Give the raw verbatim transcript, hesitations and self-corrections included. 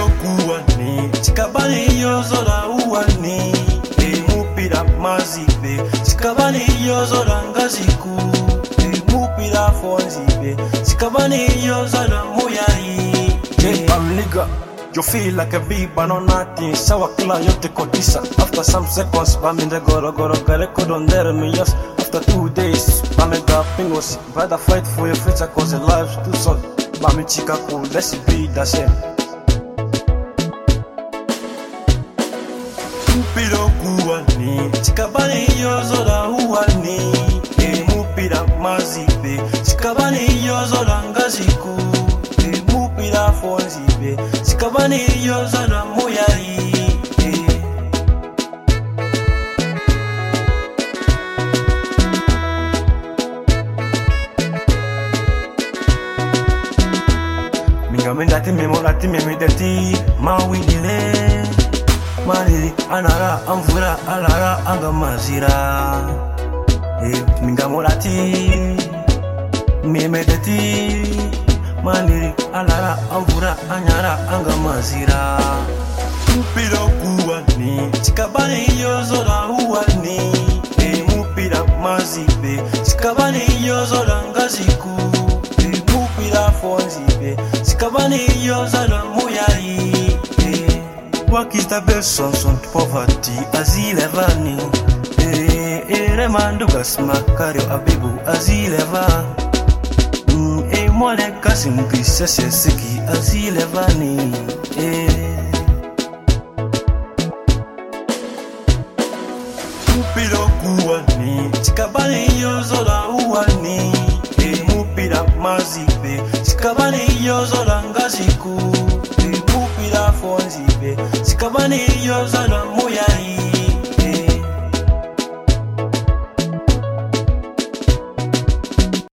Mupira kuwani, chikabani yozora uwani. E mupira mazibe, chikabani yozora ngaziku. E mupira fonzibe, chikabani yozora muyari. Hey, I'm nigga, you feel like a bee but no nothing. Sawa kila yote kodisa. After some seconds, baminde goro goro gare kodondere miyas. After two days, bamida pingos. Better fight for your future cause your life's too short. Bami chika cool, let's be the same. Mupira kuwani, chikabani yozora uwani. E mupira mazibe, chikabani yozora ngaziku. E mupira fonzibe, chikabani yozora muyari. Mingamendati memorati memedati mawidile. Mariri anara amvura alara angamazira. E mingamorati memedati. Mariri alara amvura anyara angamazira. Mupira kuwani, chikabani yozora uwani. E mupira mazibe, chikabani yozora ngaziku. E mupira fonzibe, chikabani yozora muyari. What is the best song on poverty? Azilevani. Eh, eh, remandu gasma kario abibu azileva. Mm, eh, mole kasim pisese siki azilevani. Eh. Mupira kuwani, chikabani yozora uwani. Eh, mupira mazibe, chikabani yozora ngaziku. Mupira fonzibe, chikabani yozora muyari.